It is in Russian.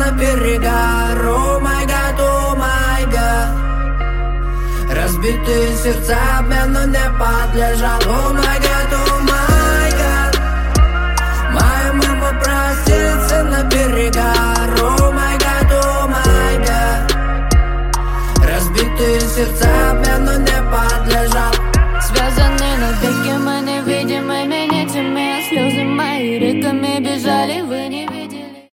на перегар. О май гад, о май гад. Разбитые сердца обмену не подлежат. О май гад,